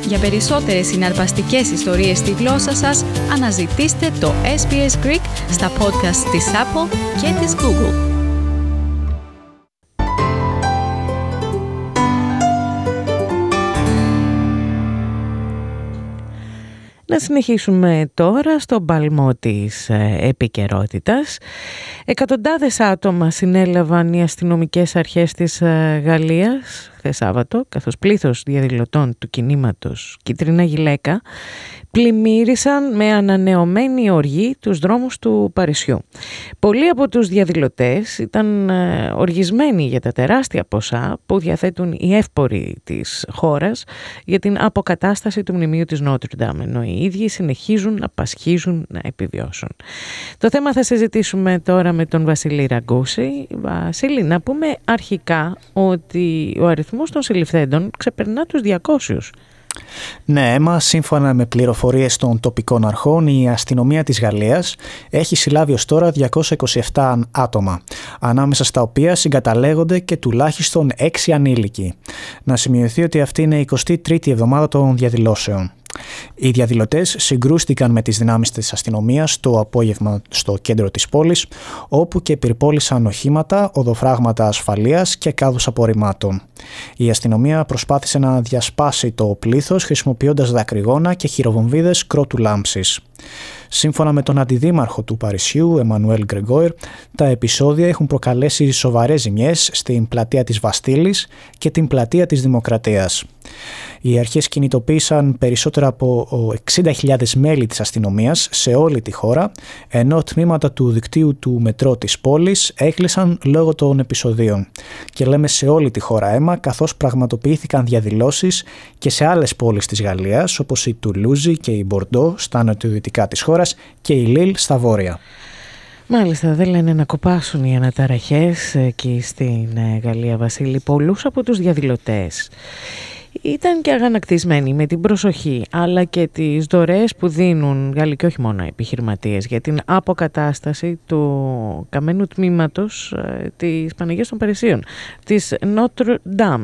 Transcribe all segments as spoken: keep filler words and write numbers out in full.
Για περισσότερες συναρπαστικές ιστορίες στη γλώσσα σας, αναζητήστε το ες μπι ες Greek στα podcast της Apple και της Google. Να συνεχίσουμε τώρα στον παλμό της ε, επικαιρότητας. Εκατοντάδες άτομα συνέλαβαν οι αστυνομικές αρχές της ε, Γαλλίας χθες Σάββατο, καθώς πλήθος διαδηλωτών του κινήματος Κίτρινα Γυλαίκα πλημμύρισαν με ανανεωμένη οργή τους δρόμους του Παρισιού. Πολλοί από τους διαδηλωτές ήταν ε, οργισμένοι για τα τεράστια ποσά που διαθέτουν οι εύποροι της χώρας για την αποκατάσταση του μνημείου της Νότρ-Ντάμ, ενώ οι ίδιοι συνεχίζουν να πασχίζουν να επιβιώσουν. Το θέμα θα συζητήσουμε τώρα με τον Βασίλη Ραγκούση. Βασίλη, να πούμε αρχικά ότι ο αριθμός των συλληφθέντων ξεπερνά τους διακόσιους. Ναι, Έμα, σύμφωνα με πληροφορίες των τοπικών αρχών, η αστυνομία της Γαλλίας έχει συλλάβει ως τώρα διακόσια είκοσι επτά άτομα, ανάμεσα στα οποία συγκαταλέγονται και τουλάχιστον έξι ανήλικοι. Να σημειωθεί ότι αυτή είναι η εικοστή τρίτη εβδομάδα των διαδηλώσεων. Οι διαδηλωτές συγκρούστηκαν με τις δυνάμεις της αστυνομίας το απόγευμα στο κέντρο της πόλης, όπου και πυρπόλησαν οχήματα, οδοφράγματα ασφαλείας και κάδους απορριμμάτων. Η αστυνομία προσπάθησε να διασπάσει το πλήθος χρησιμοποιώντας δακρυγόνα και χειροβομβίδες κρότου λάμψης. Σύμφωνα με τον αντιδήμαρχο του Παρισιού, Εμμανουέλ Γκρεγκόιρ, τα επεισόδια έχουν προκαλέσει σοβαρές ζημιές στην πλατεία της Βαστίλης και την πλατεία της Δημοκρατίας. Οι αρχές κινητοποίησαν περισσότερα από εξήντα χιλιάδες μέλη της αστυνομίας σε όλη τη χώρα, ενώ τμήματα του δικτύου του μετρό της πόλης έκλεισαν λόγω των επεισοδίων. Και λέμε σε όλη τη χώρα, Έμα, καθώς πραγματοποιήθηκαν διαδηλώσεις και σε άλλες πόλεις της Γαλλίας, όπως η Τουλούζη και η Μπορντό στα νοτιοδυτικά της χώρας και η Λίλ στα βόρεια. Μάλιστα, δεν λένε να κοπάσουν οι αναταραχές εκεί στην Γαλλία, Βασίλη. Πολλούς από τους διαδηλωτές ήταν και αγανακτισμένοι με την προσοχή αλλά και τις δωρεές που δίνουν Γάλλοι και όχι μόνο επιχειρηματίες για την αποκατάσταση του καμένου τμήματος της Παναγίας των Παρισίων, της Νότρ-Ντάμ.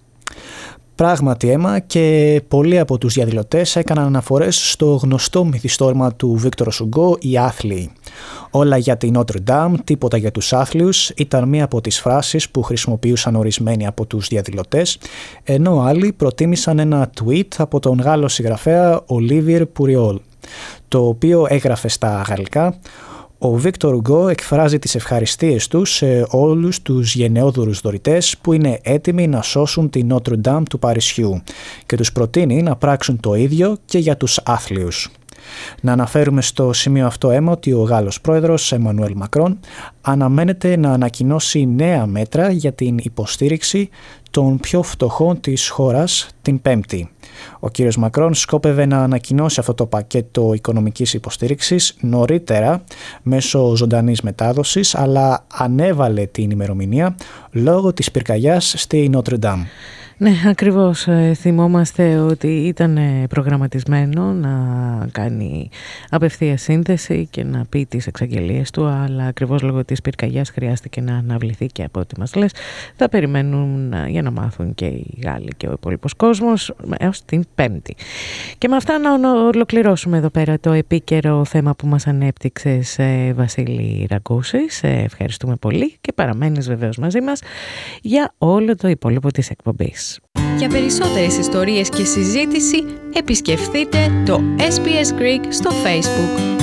Πράγματι, Έμα, και πολλοί από τους διαδηλωτές έκαναν αναφορές στο γνωστό μυθιστόρημα του Βίκτορ Σουγκό «Οι άθλιοι». «Όλα για την Νότρ-Ντάμ, τίποτα για τους άθλιους» ήταν μία από τις φράσεις που χρησιμοποιούσαν ορισμένοι από τους διαδηλωτές, ενώ άλλοι προτίμησαν ένα tweet από τον Γάλλο συγγραφέα Ολίβιερ Πουριόλ, το οποίο έγραφε στα γαλλικά: «Ο Βίκτορ Ουγκό εκφράζει τις ευχαριστίες του σε όλους τους γενναιόδωρους δωρητές που είναι έτοιμοι να σώσουν την Νότρ-Ντάμ του Παρισιού και τους προτείνει να πράξουν το ίδιο και για τους άθλιους». Να αναφέρουμε στο σημείο αυτό, Έμα, ότι ο Γάλλος πρόεδρος Εμμανουέλ Μακρόν αναμένεται να ανακοινώσει νέα μέτρα για την υποστήριξη των πιο φτωχών της χώρας την Πέμπτη. Ο κύριος Μακρόν σκόπευε να ανακοινώσει αυτό το πακέτο οικονομικής υποστήριξης νωρίτερα μέσω ζωντανής μετάδοσης, αλλά ανέβαλε την ημερομηνία λόγω της πυρκαγιάς στη Νότρ-Ντάμ. Ναι, ακριβώς. Θυμόμαστε ότι ήταν προγραμματισμένο να κάνει απευθεία σύνθεση και να πει τις εξαγγελίες του, αλλά ακριβώς λόγω της πυρκαγιάς χρειάστηκε να αναβληθεί και από ό,τι μας λες. Θα περιμένουν για να μάθουν και οι Γάλλοι και ο υπόλοιπος κόσμος έως την Πέμπτη. Και με αυτά να ολοκληρώσουμε εδώ πέρα το επίκαιρο θέμα που μας ανέπτυξες, Βασίλη Ραγκούση. Σε ευχαριστούμε πολύ και παραμένεις βεβαίως μαζί μας για όλο το υπόλοιπο της εκπομπής. Για περισσότερες ιστορίες και συζήτηση επισκεφτείτε το ες μπι ες Greek στο Facebook.